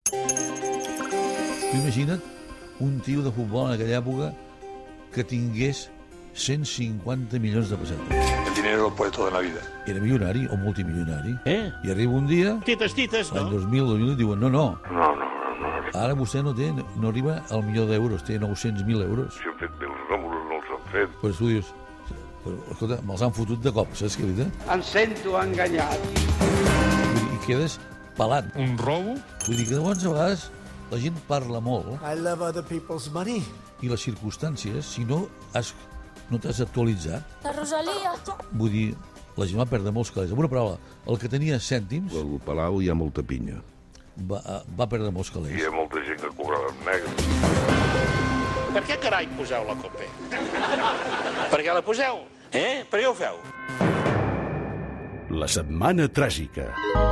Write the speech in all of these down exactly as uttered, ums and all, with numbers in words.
Tu imagina't un tio de futbol en aquella època que tingués cent cinquanta milions de pessetes. El dinero lo puede todo en la vida. Era milionari o multimilionari. Eh? I arriba un dia, Tites, tites, l'any no? dos mil, dos mil, diuen, no, no, No, no, no, no. ara vostè no té, no arriba al milió d'euros, té nou-cents mil euros. Si han fet bé els números, no els han fet. Però tu dius, però, escolta, me'ls han fotut de cop, saps què dir? Em sento enganyat. Vull dir, i quedes pelat. Un robo? Vull dir que llavors a vegades la gent parla molt I love other people's money. i les circumstàncies, si no has, no t'has actualitzat, La Rosalia. vull dir, la gent va perdre molts calés. Amb una paraula, el que tenia cèntims Al Palau hi ha molta pinya. va, va perdre molts Hi calés. ha molta gent que cobrava en negre. Per què carai poseu la COPE? Per què la poseu? Eh? Per què ho feu? La setmana tràgica.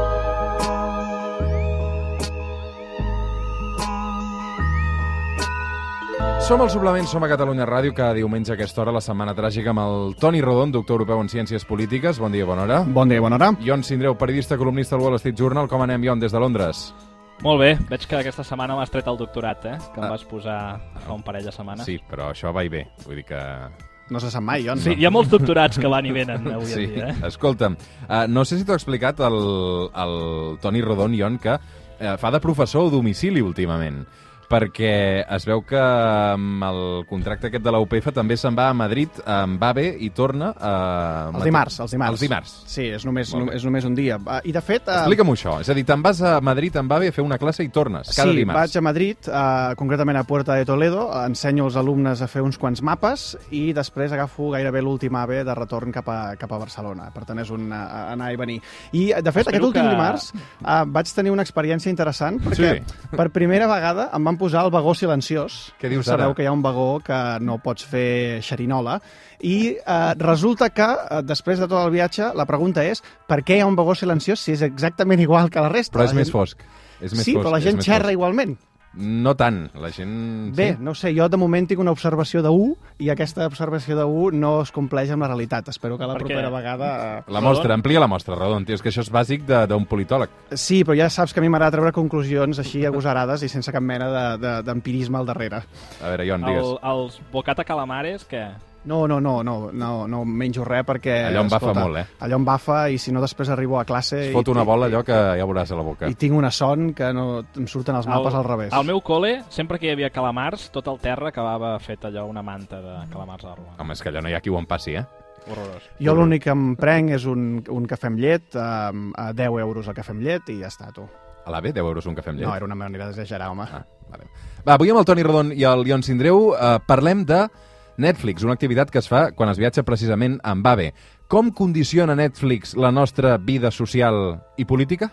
Som al Suplement, som a Catalunya Ràdio, cada diumenge a aquesta hora, la Setmana Tràgica, amb el Toni Rodon, doctor europeu en Ciències Polítiques. Bon dia, bona hora. Bon dia, bona hora. Jon Sindreu, periodista, columnista al Wall Street Journal. Com anem, Jon, des de Londres? Molt bé, veig que aquesta setmana m'has tret el doctorat, eh? Que em Ah. vas posar fa un parell de setmanes. Sí, però això va i ve. Vull dir que... No se sap mai, Jon. Sí, hi ha molts doctorats que van i venen avui Sí, en dia, eh? escolta'm, uh, no sé si t'ho ha explicat el, el Toni Rodon, Jon, que uh, fa de professor a domicili últimament, perquè es veu que amb el contracte aquest de la U P F també se'n va a Madrid, amb AVE, i torna a... Els dimarts, els dimarts. Els dimarts. Sí, és només, Molt bé. és només un dia. Uh, I, de fet... Uh, Explica'm això. És a dir, te'n vas a Madrid amb AVE a fer una classe i tornes cada sí, dimarts. vaig a Madrid, uh, concretament a Puerta de Toledo, ensenyo als alumnes a fer uns quants mapes i després agafo gairebé l'últim AVE de retorn cap a, cap a Barcelona. Per tant, és un uh, anar i venir. I, de fet, Espero aquest últim que- dimarts uh, vaig tenir una experiència interessant perquè Sí. per primera vegada em van posar el vagó silenciós. Què dius Sabeu ara? que hi ha un vagó que no pots fer xerinola i eh, resulta que eh, després de tot el viatge la pregunta és per què hi ha un vagó silenciós si és exactament igual que la resta? Però és La més gent- fosc. És més Sí, fosc, però la és gent més xerra fosc. igualment. No tant. La gent... Bé, sí? no ho sé, jo de moment tinc una observació de u i aquesta observació de u no es compleix amb la realitat. Espero que la Per què? propera vegada... eh, La mostra, amplia la mostra, Rodon. Tio, és que això és bàsic de- d'un politòleg. Sí, però ja saps que a mi m'agrada treure conclusions així agosarades i sense cap mena de- de- d'empirisme al darrere. A veure, Jon, digues. El, els bocata calamares, què? No, no, no, no, no, no menjo res perquè... Allò em bafa escolta, molt, eh? Allò em bafa i si no després arribo a classe... Es i- fot una i- bola allò que ja veuràs a la boca. I tinc una son que no em surten els mapes Al- al revés. Al meu col·le, sempre que hi havia calamars, tot el terra acabava fet allò, una manta de calamars a la roda. Home, és que allò no hi ha qui ho en passi, eh? Horrorós. Jo l'únic que em prenc és un, un cafè amb llet, um, a deu euros el cafè amb llet i ja està, tu. A l'A B, deu euros un cafè amb llet. No, era una manera d'exagerar, home. Ah, vale. Va, avui amb el Toni Rodon i el Jon Sindreu eh, parlem de Netflix, una activitat que es fa quan es viatja precisament amb AVE. Com condiciona Netflix la nostra vida social i política?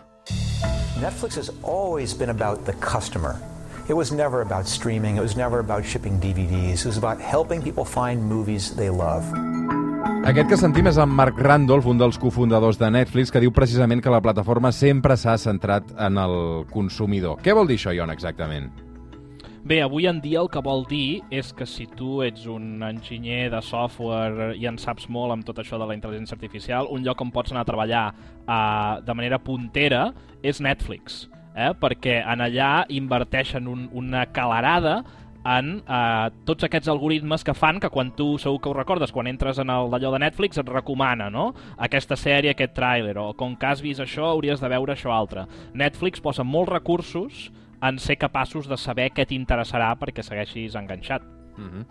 Netflix has always been about the customer. It was never about streaming. It was never about shipping D V Ds. It was about helping people find movies they love. Aquest que sentim és en Mark Randolph, un dels cofundadors de Netflix, que diu precisament que la plataforma sempre s'ha centrat en el consumidor. Què vol dir això, Jon, exactament? Bé, avui en dia el que vol dir és que si tu ets un enginyer de software i en saps molt amb tot això de la intel·ligència artificial, un lloc on pots anar a treballar uh, de manera puntera és Netflix, eh? Perquè en allà inverteixen un, una calarada en eh, tots aquests algoritmes que fan que quan tu, segur que ho recordes, quan entres en el d'allò de Netflix et recomana, no?, aquesta sèrie, aquest tràiler, o com que has vist això hauries de veure això altre. Netflix posa molts recursos en ser capaços de saber què t'interessarà perquè segueixis enganxat. Uh -huh.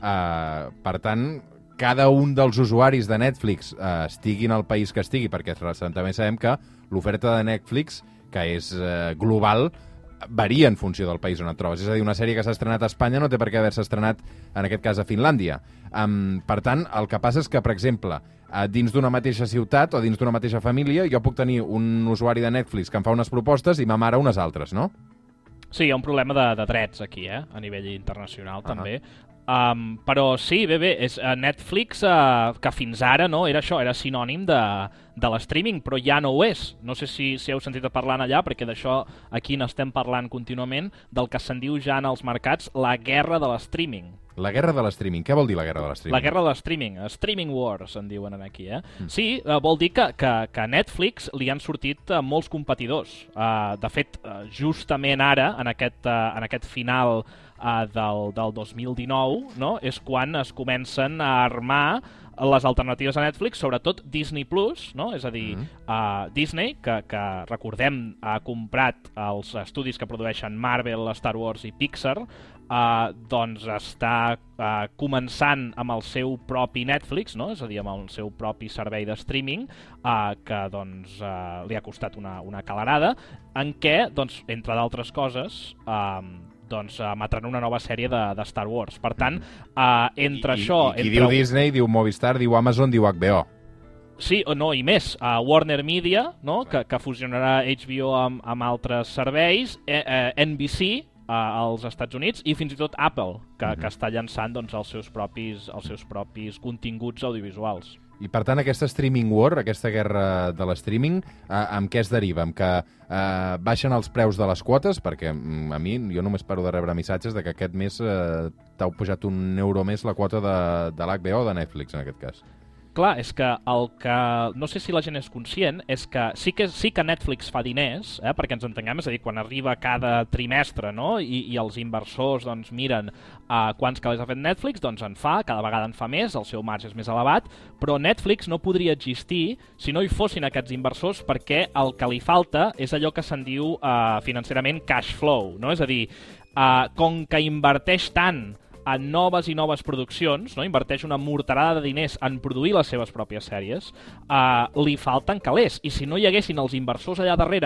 uh, per tant, cada un dels usuaris de Netflix uh, estigui en el país que estigui, perquè també sabem que l'oferta de Netflix, que és uh, global, varia en funció del país on et trobes. És a dir, una sèrie que s'ha estrenat a Espanya no té per què haver-se estrenat, en aquest cas, a Finlàndia. Um, per tant, el que passa és que, per exemple, uh, dins d'una mateixa ciutat o dins d'una mateixa família, jo puc tenir un usuari de Netflix que em fa unes propostes i ma mare unes altres, no? Sí, hi ha un problema de, de drets aquí, eh? A nivell internacional, uh-huh. també. Um, però sí, bé, bé, és uh, Netflix, uh, que fins ara no era això, era sinònim de, de l'streaming, però ja no ho és. No sé si, si heu sentit a parlar allà, perquè d'això aquí n'estem parlant contínuament, del que se'n diu ja en els mercats la guerra de l'streaming. La guerra de l'streaming. Què vol dir la guerra de l'streaming? La guerra de l'streaming. Streaming wars, en diuen aquí, eh? Mm. Sí, uh, vol dir que, que, que a Netflix li han sortit uh, molts competidors. Uh, de fet, uh, justament ara, en aquest, uh, en aquest final uh, del, del dos mil dinou, no?, és quan es comencen a armar les alternatives a Netflix, sobretot Disney Plus, no? És a dir, mm. uh, Disney, que, que recordem ha comprat els estudis que produeixen Marvel, Star Wars i Pixar, uh, doncs està uh, començant amb el seu propi Netflix, no? És a dir, amb el seu propi servei de streaming, uh, que doncs, uh, li ha costat una, una calarada, en què, doncs, entre d'altres coses, uh, doncs emetran una nova sèrie de, de Star Wars. Per tant, uh, entre I, això... I, i qui entre... diu Disney, diu Movistar, diu Amazon, diu H B O. Sí, o no, i més. Uh, Warner Media, no?, que, que fusionarà H B O amb, amb altres serveis, eh, eh, N B C, uh, als Estats Units, i fins i tot Apple, que, uh-huh. que està llançant doncs, els, seus propis, els seus propis continguts audiovisuals. I, per tant, aquesta streaming war, aquesta guerra de l'streaming, eh, amb què es deriva? Amb que eh, baixen els preus de les quotes? Perquè a mi, jo només paro de rebre missatges de que aquest mes eh, t'heu pujat un euro més la quota de, de l'H B O o de Netflix, en aquest cas. Clar, és que el que... No sé si la gent és conscient, és que sí que, sí que Netflix fa diners, eh, perquè ens entenguem, és a dir, quan arriba cada trimestre, no?, i, i els inversors doncs, miren uh, quants calés ha fet Netflix, doncs en fa, cada vegada en fa més, el seu marge és més elevat, però Netflix no podria existir si no hi fossin aquests inversors, perquè el que li falta és allò que se'n diu uh, financerament cash flow, no? És a dir, uh, com que inverteix tant a noves i noves produccions, no? Inverteix una morterada de diners en produir les seves pròpies sèries, uh, li falten calés. I si no hi haguessin els inversors allà darrere,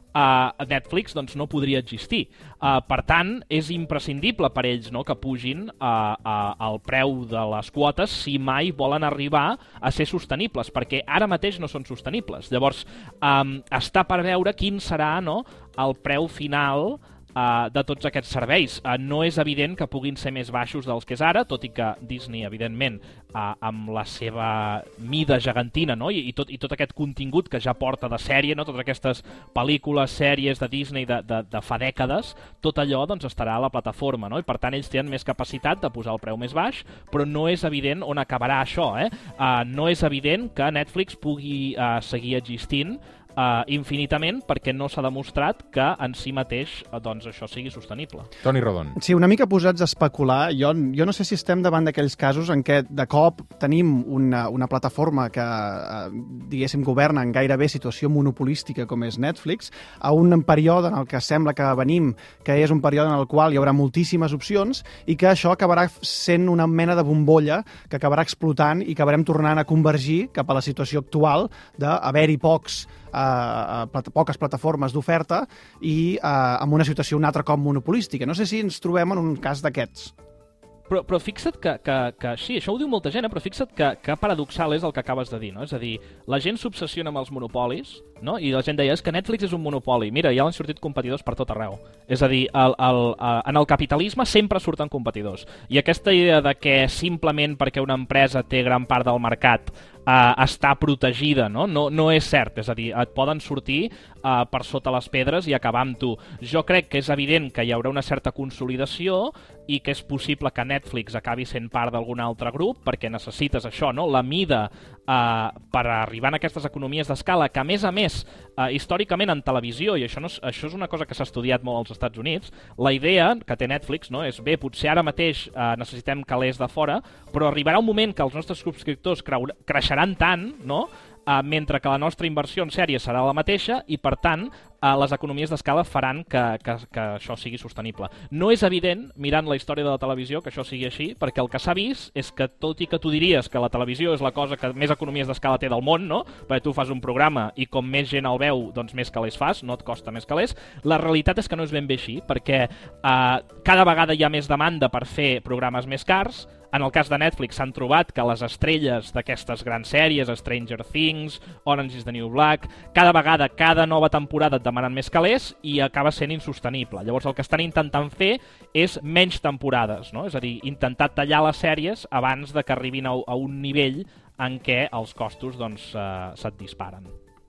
uh, Netflix doncs, no podria existir. Uh, per tant, és imprescindible per ells, no?, que pugin uh, uh, el preu de les quotes si mai volen arribar a ser sostenibles, perquè ara mateix no són sostenibles. Llavors, um, està per veure quin serà, no?, el preu final Uh, de tots aquests serveis. Uh, no és evident que puguin ser més baixos dels que és ara, tot i que Disney, evidentment, uh, amb la seva mida gegantina, no?, I, i, tot, i tot aquest contingut que ja porta de sèrie, no?, totes aquestes pel·lícules, sèries de Disney de, de, de fa dècades, tot allò doncs, estarà a la plataforma, no?, i per tant ells tenen més capacitat de posar el preu més baix, però no és evident on acabarà això, eh? Uh, no és evident que Netflix pugui uh, seguir existint Uh, infinitament, perquè no s'ha demostrat que en si mateix uh, doncs això sigui sostenible. Toni Rodon. Sí, una mica posats a especular. Jo, jo no sé si estem davant d'aquells casos en què de cop tenim una, una plataforma que, uh, diguéssim, governa en gairebé situació monopolística com és Netflix, a un període en el que sembla que venim, que és un període en el qual hi haurà moltíssimes opcions i que això acabarà sent una mena de bombolla que acabarà explotant i acabarem tornant a convergir cap a la situació actual d'haver-hi pocs Uh, plat poques plataformes d'oferta i uh, amb una situació un altre cop monopolística. No sé si ens trobem en un cas d'aquests. Però, però fixa't que, que, que sí, això ho diu molta gent, eh? Però fixa't que, que paradoxal és el que acabes de dir, no? És a dir, la gent s'obsessiona amb els monopolis, no? I la gent deia, és que Netflix és un monopoli. Mira, ja han sortit competidors per tot arreu. És a dir, el, el, el, en el capitalisme sempre surten competidors. I aquesta idea de que simplement perquè una empresa té gran part del mercat Uh, està protegida, no? No, no és cert, és a dir, et poden sortir uh, per sota les pedres i acabar amb tu. Jo crec que és evident que hi haurà una certa consolidació i que és possible que Netflix acabi sent part d'algun altre grup, perquè necessites això, no?, la mida uh, per arribar a aquestes economies d'escala, que a més a més, uh, històricament en televisió, i això, no és, això és una cosa que s'ha estudiat molt als Estats Units, la idea que té Netflix, no?, és, bé, potser ara mateix uh, necessitem calés de fora, però arribarà un moment que els nostres subscriptors creixeran tant, no?, Uh, mentre que la nostra inversió en sèries serà la mateixa i, per tant, uh, les economies d'escala faran que, que, que això sigui sostenible. No és evident, mirant la història de la televisió, que això sigui així, perquè el que s'ha vist és que, tot i que tu diries que la televisió és la cosa que més economies d'escala té del món, no?, perquè tu fas un programa i com més gent el veu, doncs més calés fas, no et costa més calés, la realitat és que no és ben bé així, perquè uh, cada vegada hi ha més demanda per fer programes més cars. En el cas de Netflix s'han trobat que les estrelles d'aquestes grans sèries, Stranger Things, Orange is the New Black, cada vegada, cada nova temporada et demanen més calés i acaba sent insostenible. Llavors el que estan intentant fer és menys temporades, no? És a dir, intentar tallar les sèries abans de que arribin a, a un nivell en què els costos doncs, uh, se't disparen.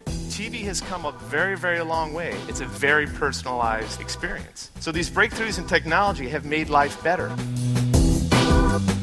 T V has come a very, very long way. It's a very personalized experience. So these breakthroughs in technology have made life better.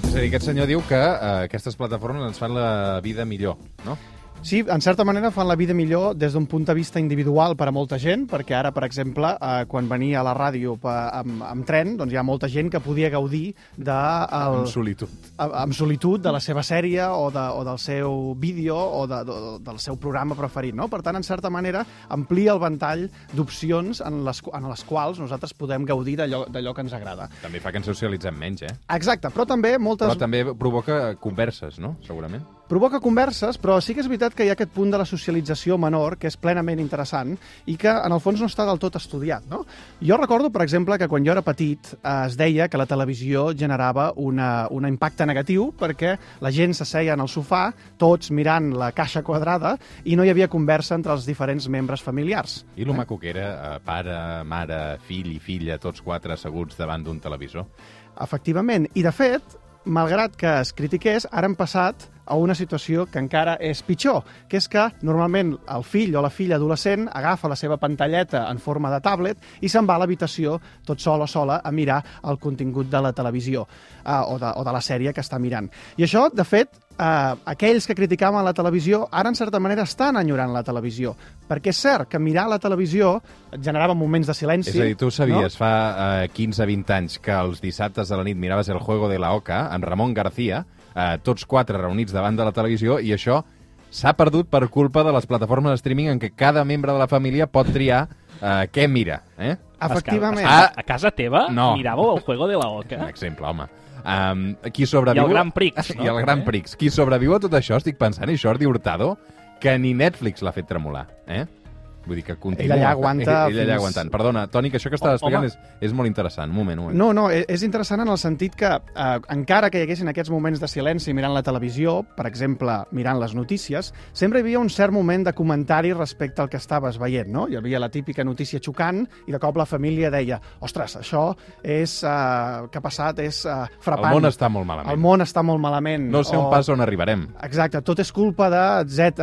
És a dir, aquest senyor diu que uh, aquestes plataformes ens fan la vida millor, no? Sí, en certa manera fan la vida millor des d'un punt de vista individual per a molta gent, perquè ara, per exemple, eh, quan venia a la ràdio pa, amb, amb tren, doncs hi ha molta gent que podia gaudir de... El, amb solitud. A, amb solitud de la seva sèrie o, de, o del seu vídeo o de, de, del seu programa preferit, no? Per tant, en certa manera, amplia el ventall d'opcions en, les, en les quals nosaltres podem gaudir d'allò que ens agrada. També fa que ens socialitzem menys, eh? Exacte, però també moltes... Però també provoca converses, no? Segurament. Provoca converses, però sí que és veritat que hi ha aquest punt de la socialització menor que és plenament interessant i que, en el fons, no està del tot estudiat, no? Jo recordo, per exemple, que quan jo era petit eh, es deia que la televisió generava una, un impacte negatiu perquè la gent s'asseia en el sofà, tots mirant la caixa quadrada, i no hi havia conversa entre els diferents membres familiars. I lo maco que era eh, pare, mare, fill i filla, tots quatre asseguts davant d'un televisor. Efectivament. I, de fet, malgrat que es critiqués, ara hem passat a una situació que encara és pitjor, que és que normalment el fill o la filla adolescent agafa la seva pantalleta en forma de tablet i se'n va a l'habitació tot sol o sola a mirar el contingut de la televisió eh, o, de, o de la sèrie que està mirant. I això, de fet, eh, aquells que criticaven la televisió ara, en certa manera, estan enyorant la televisió, perquè és cert que mirar la televisió generava moments de silenci. És a dir, tu sabies no? fa eh, quinze a vint anys que els dissabtes de la nit miraves El Juego de la Oca, en Ramon García, eh, tots quatre reunits davant de la televisió, i això s'ha perdut per culpa de les plataformes de streaming en què cada membre de la família pot triar eh, què mira. Eh? Efectivament. A, a casa teva no. miràveu El Juego de la Oca? Un exemple, home. Um, qui sobreviu... I el Gran Prix, no? I el Gran Prix. Qui sobreviu a tot això, estic pensant, és Jordi Hurtado, que ni Netflix l'ha fet tremolar, eh? Vull dir que continua... Ella ja aguanta... Ella ja fins... aguantant. Perdona, Toni, que això que estàs explicant és, és molt interessant. Un moment, un moment. No, no, és interessant en el sentit que eh, encara que hi haguessin aquests moments de silenci mirant la televisió, per exemple, mirant les notícies, sempre hi havia un cert moment de comentari respecte al que estaves veient, no? Hi havia la típica notícia xocant i de cop la família deia ostres, això és... Eh, que ha passat és eh, frapant. El món està molt malament. El món està molt malament. No sé on o... pas on arribarem. Exacte, tot és culpa de Z,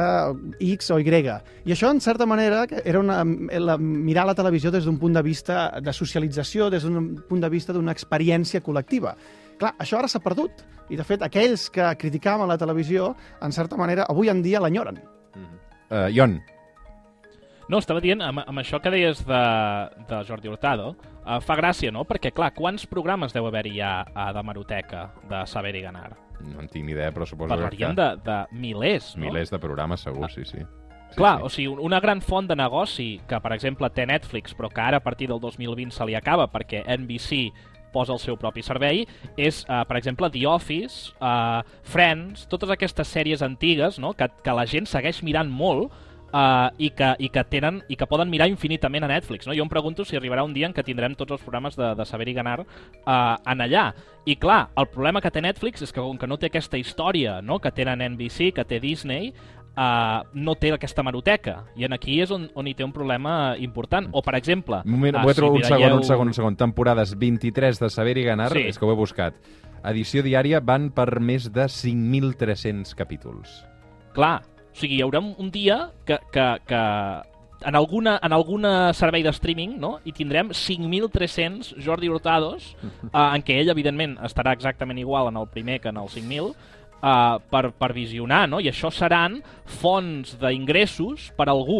X o Y. I això, en certa manera, era una, la, mirar la televisió des d'un punt de vista de socialització, des d'un punt de vista d'una experiència col·lectiva. Clar, això ara s'ha perdut. I, de fet, aquells que criticaven la televisió, en certa manera, avui en dia l'enyoren. Mm-hmm. Uh, Ion. No, estava dient, amb, amb això que deies de, de Jordi Hurtado, uh, fa gràcia, no? Perquè, clar, quants programes deu haver-hi ja a d'hemeroteca de Saber i Ganar? No en tinc ni idea, però suposo Parlaríem que... de, de milers, no? Milers de programes, segur, sí, sí. Sí, Clar, sí. o sigui, una gran font de negoci que, per exemple, té Netflix, però que ara a partir del dos mil vint se li acaba perquè N B C posa el seu propi servei, és, uh, per exemple, The Office, uh, Friends, totes aquestes sèries antigues, no?, que, que la gent segueix mirant molt uh, i, que, i, que tenen, i que poden mirar infinitament a Netflix. No? Jo em pregunto si arribarà un dia en què tindrem tots els programes de, de Saber i Ganar uh, en allà. I clar, el problema que té Netflix és que com que no té aquesta història, no?, que tenen N B C, que té Disney, Uh, no té aquesta hemeroteca, i en aquí és on, on hi té un problema important. O, per exemple... Un, moment, uh, si un, miralleu... segon, un segon, un segon. Temporades vint-i-tres de Saber i Ganar, sí. És que ho he buscat. Edició diària van per més de cinc mil tres-cents capítols. Clar, o sigui, hi haurà un dia que... que, que... En alguna, en alguna servei de streaming, no?, i tindrem cinc mil tres-cents Jordi Hurtados, uh, en què ell, evidentment, estarà exactament igual en el primer que en el cinc mil, Uh, per, per visionar, no? I això seran fonts d'ingressos per a algú.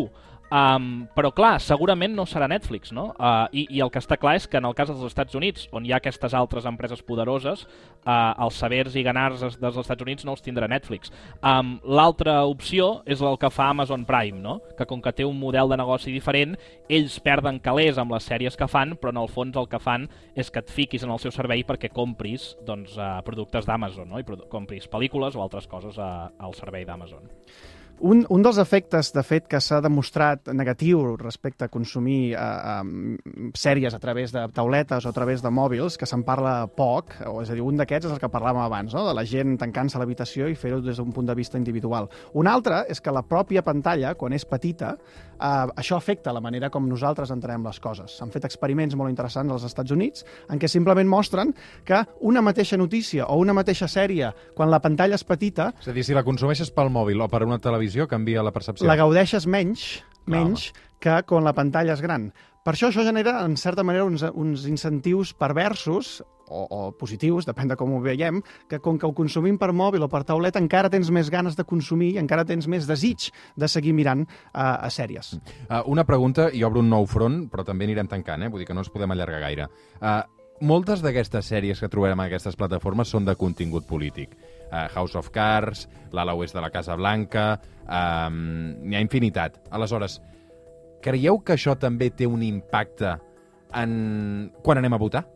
Um, però, clar, segurament no serà Netflix, no? Uh, i, I el que està clar és que en el cas dels Estats Units, on hi ha aquestes altres empreses poderoses, uh, els sabers i ganars dels Estats Units no els tindrà Netflix. Um, L'altra opció és el que fa Amazon Prime, no? Que com que té un model de negoci diferent, ells perden calés amb les sèries que fan, però en el fons el que fan és que et fiquis en el seu servei perquè compris, doncs, uh, productes d'Amazon, no? I compris pel·lícules o altres coses uh, al servei d'Amazon. Un, un dels efectes, de fet, que s'ha demostrat negatiu respecte a consumir eh, eh, sèries a través de tauletes o a través de mòbils, que se'n parla poc, o és a dir, un d'aquests és el que parlàvem abans, no?, de la gent tancant-se a l'habitació i fer-ho des d'un punt de vista individual. Un altre és que la pròpia pantalla, quan és petita, eh, això afecta la manera com nosaltres entenem les coses. S'han fet experiments molt interessants als Estats Units en què simplement mostren que una mateixa notícia o una mateixa sèrie, quan la pantalla és petita... És a dir, si la consumeixes pel mòbil o per una televisió, canvia la percepció. La gaudeixes menys, menys que quan la pantalla és gran. Per això això genera, en certa manera, uns, uns incentius perversos o, o positius, depèn de com ho veiem, que com que ho consumim per mòbil o per tauleta encara tens més ganes de consumir i encara tens més desig de seguir mirant uh, a sèries. Uh, una pregunta, i obro un nou front, però també anirem tancant, eh? Vull dir que no ens podem allargar gaire. Uh, moltes d'aquestes sèries que trobarem en aquestes plataformes són de contingut polític. Uh, House of Cards, l'ala oest de la Casa Blanca, uh, n'hi ha infinitat. Aleshores, creieu que això també té un impacte en... quan anem a votar?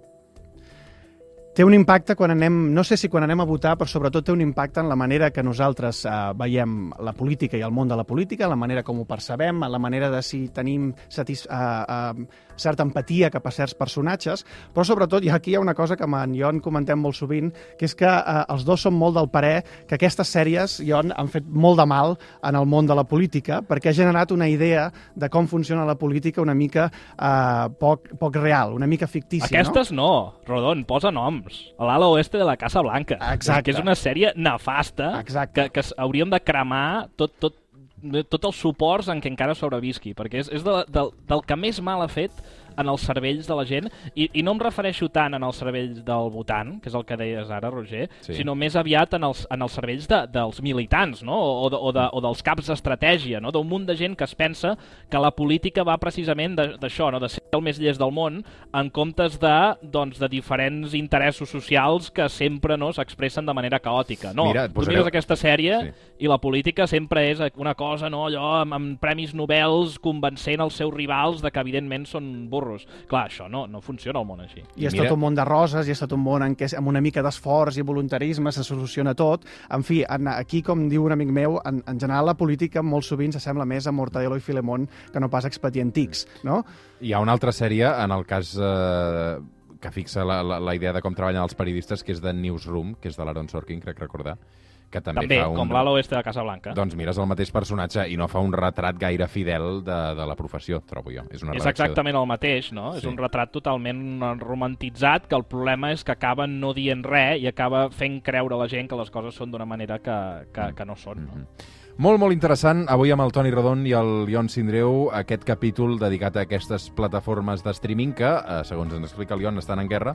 Té un impacte quan anem, no sé si quan anem a votar, però sobretot té un impacte en la manera que nosaltres eh, veiem la política i el món de la política, la manera com ho percebem, la manera de si tenim satis, eh, eh, certa empatia cap a certs personatges, però sobretot, i aquí hi ha una cosa que en Ion comentem molt sovint, que és que eh, els dos són molt del parer que aquestes sèries, Ion, han fet molt de mal en el món de la política, perquè ha generat una idea de com funciona la política una mica eh, poc, poc real, una mica fictícia. Aquestes no, no Rodon, posa noms. A l'ala oeste de la Casa Blanca. Exacte. Que és una sèrie nefasta que, que hauríem de cremar tot, tot, tot els suports en què encara sobrevisqui, perquè és, és de, del, del que més mal ha fet en els cervells de la gent, i, i no em refereixo tant en els cervells del votant, que és el que deies ara, Roger, sí. sinó més aviat en els, en els cervells de, dels militants, no? o, de, o, de, o dels caps d'estratègia, no? d'un munt de gent que es pensa que la política va precisament d'això, no? de ser el més llest del món, en comptes de, doncs, de diferents interessos socials que sempre no s'expressen de manera caòtica. No, Mira, tu posareu... mires aquesta sèrie sí. i la política sempre és una cosa, no? allò amb, amb premis Nobels convencent els seus rivals de que evidentment són burros. Clar, això no, no funciona al món així. I és Mira... tot un món de roses, i és tot un món en què amb una mica d'esforç i voluntarisme se soluciona tot. En fi, en, aquí, com diu un amic meu, en, en general la política molt sovint s'assembla més a Mortadelo i Filemón que no pas a Expedientics, no? Hi ha una altra sèrie, en el cas eh, que fixa la, la, la idea de com treballen els periodistes, que és de Newsroom, que és de l'Aaron Sorkin, crec recordar, que també, també fa un... com l'ala oeste de Casa Blanca. Doncs mires el mateix personatge i no fa un retrat gaire fidel de, de la professió, trobo jo. És, una és exactament de... el mateix, no? Sí. És un retrat totalment romantitzat, que el problema és que acaba no dient res i acaba fent creure a la gent que les coses són d'una manera que, que, que no són. No? Mm-hmm. Molt, molt interessant. Avui amb el Toni Rodon i el Ion Sindreu, aquest capítol dedicat a aquestes plataformes de streaming que, eh, segons ens explica el Ion, estan en guerra,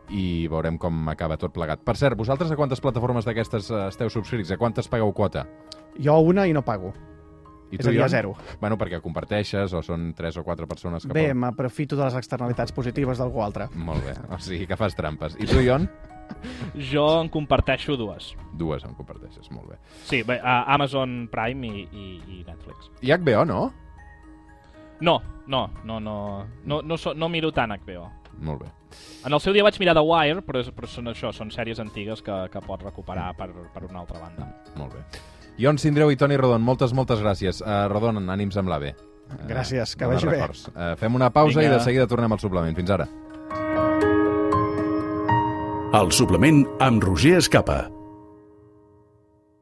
i veurem com acaba tot plegat. Per cert, vosaltres a quantes plataformes d'aquestes esteu subscrits? A quantes pagueu quota? Jo una i no pago. I és a dir, a zero. Bueno, perquè comparteixes o són tres o quatre persones que Bé, poden... m'aprofito de les externalitats positives d'algú altre. Molt bé, o sigui que fas trampes. I tu, Ion? Jo en comparteixo dues. Dues en comparteixes, molt bé. Sí, bé, a Amazon Prime i, i, i Netflix. I H B O, no? No, no, no, no, no, no, so, no miro tant H B O. Molt bé. En el seu dia vaig mirar The Wire, però, és, però són això, són sèries antigues que, que pots recuperar per, per una altra banda. Molt bé. Ion Sindreu i Toni Rodon, moltes, moltes gràcies. Uh, Rodon, ànims amb l'A B. Gràcies, que vagi bé. Uh, fem una pausa Vinga. I de seguida tornem al suplement. Fins ara. El suplement amb Roger Escapa.